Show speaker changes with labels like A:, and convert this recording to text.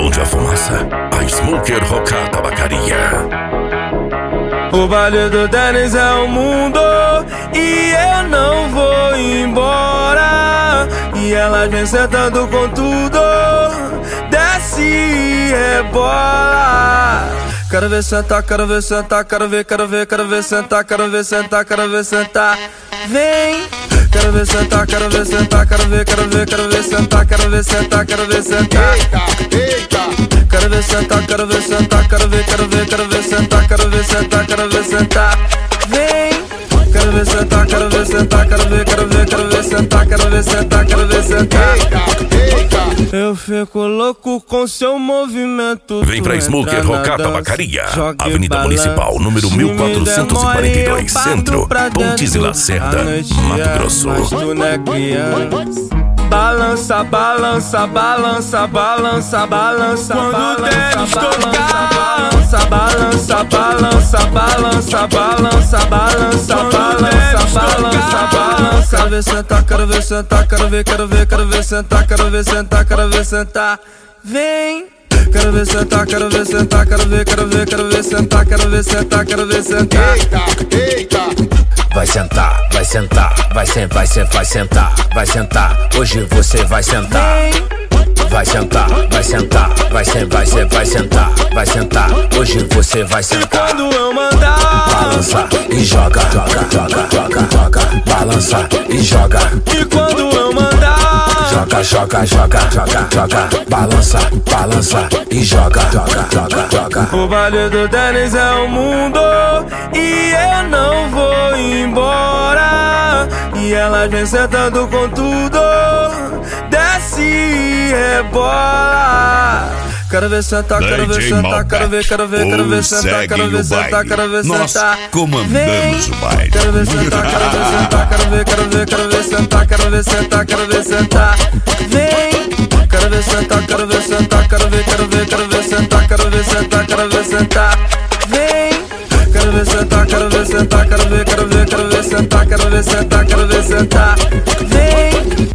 A: Onde a fumaça, a Smoker Roca Tabacaria.
B: O baile do Dennis é o mundo e eu não vou embora. E ela vem sentando com tudo, desce e rebola. Quero ver sentar, quero ver sentar, quero ver sentar, quero ver sentar, quero ver sentar. Vem! Quero ver sentar, quero ver sentar, quero ver sentar, quero ver sentar, quero ver sentar. Quero ver sentar, quero ver sentar, quero ver sentar, quero ver sentar, quero ver sentar. Vem! Quero ver sentar, quero ver sentar, quero ver sentar, quero ver sentar, quero ver sentar. Eu fico louco com seu movimento.
A: Vem pra Smoker Roca Tabacaria, Avenida Municipal, número 1442, Centro, Pontes e Lacerda, Mato Grosso.
B: Balança, balança, balança, balança, balança. Quando o Dennis tocar, balança, balança, balança, balança, balança, balança, balança, balança. Quero ver sentar, quero ver sentar, quero ver sentar, quero ver sentar, quero ver sentar. Vem! Quero ver sentar, quero ver sentar, quero ver sentar, quero ver sentar, quero ver sentar.
C: Vai sentar, vai sentar, vai sentar, vai sentar. Hoje você vai sentar. Vai sentar, vai sentar, vai sentar, vai sentar. Hoje você vai sentar.
B: Quando eu mandar,
C: balança e joga, joga, joga, joga, joga. Balança e joga.
B: E quando eu mandar,
C: joga, joga, joga, joga, joga. Balança, balança e joga, joga, joga, joga.
B: O baile do Dennis é o mundo e eu não vou embora. E ela vem sentando com tudo, desce e rebola. Quero ver sentar, quero ver sentar, quero ver sentar, quero ver sentar, quero ver sentar.
A: Nós comandamos o baile.
B: Quero ver sentar, quero ver sentar, quero ver sentar, quero ver sentar, quero ver sentar. Vem! Quero ver sentar, quero ver sentar, quero ver sentar, quero ver sentar, quero ver sentar. Vem! Quero ver sentar, quero ver sentar, quero ver sentar, quero ver sentar, quero ver sentar. Vem!